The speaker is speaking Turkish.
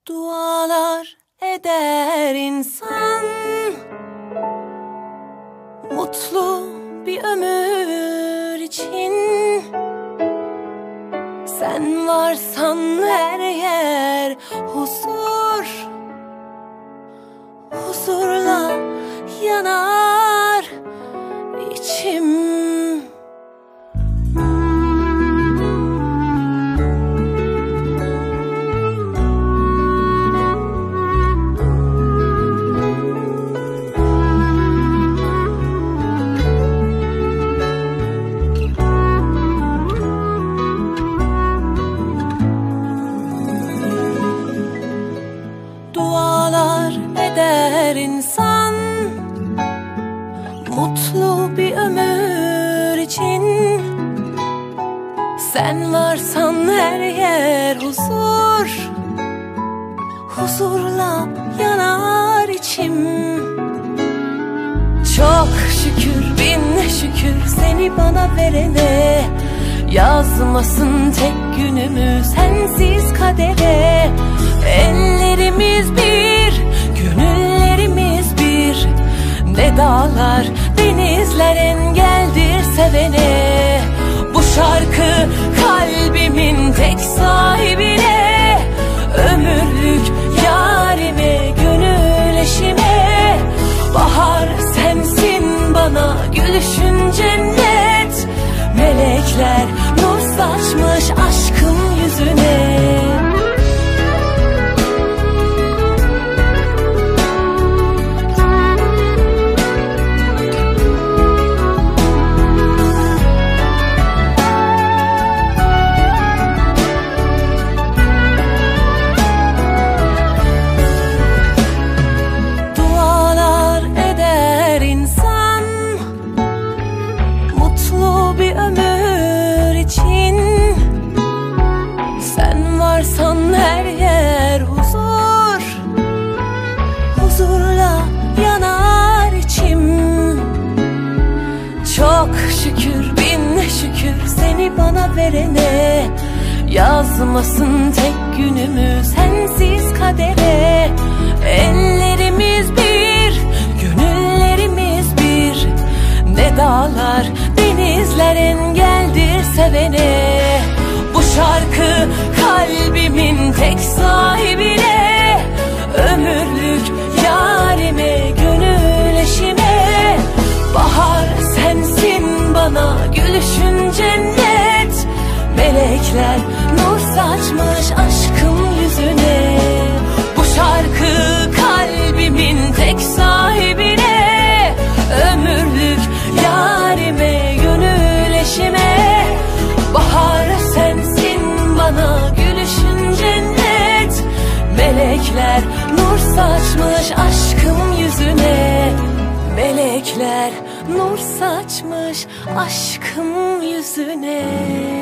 Dualar eder insan, mutlu bir ömür için. Sen varsan her yer huzur, huzurla yanar içim. Dualar eder insan, mutlu bir ömür için. Sen varsan her yer huzur, huzurla yanar içim. Çok şükür, bin şükür seni bana verene. Yazmasın tek günümü sensiz kadere. Ellerimiz bir, gönüllerimiz bir. Ne dağlar, denizler engeldir sevene. Bu şarkı kalbimin tek sahibine. Ömürlük yarime, gönül eşime. Bahar sensin bana, gülüşün cennet. Melekler nur saçmış aşkın yüzüne. Dualar eder insan, mutlu bir ömür için. Sen varsan her yer huzur, huzurla yanar içim. Çok şükür, bin şükür seni bana verene. Yazmasın tek günümü sensiz kadere. Ellerimiz bir, gönüllerimiz bir. Ne dağlar, denizler engeldir sevene. Bu şarkı kalbimin tek sahibine. Ömürlük yarime, gönül eşime. Bahar sensin bana, gülüşün cennet. Melekler nur saçmış aşkın yüzüne. Bu şarkı kalbimin tek sahibine. Ömürlük yarime, gönül eşime. Bahar sensin bana, gülüşün cennet. Melekler nur saçmış aşkım yüzüne. Melekler nur saçmış aşkım yüzüne.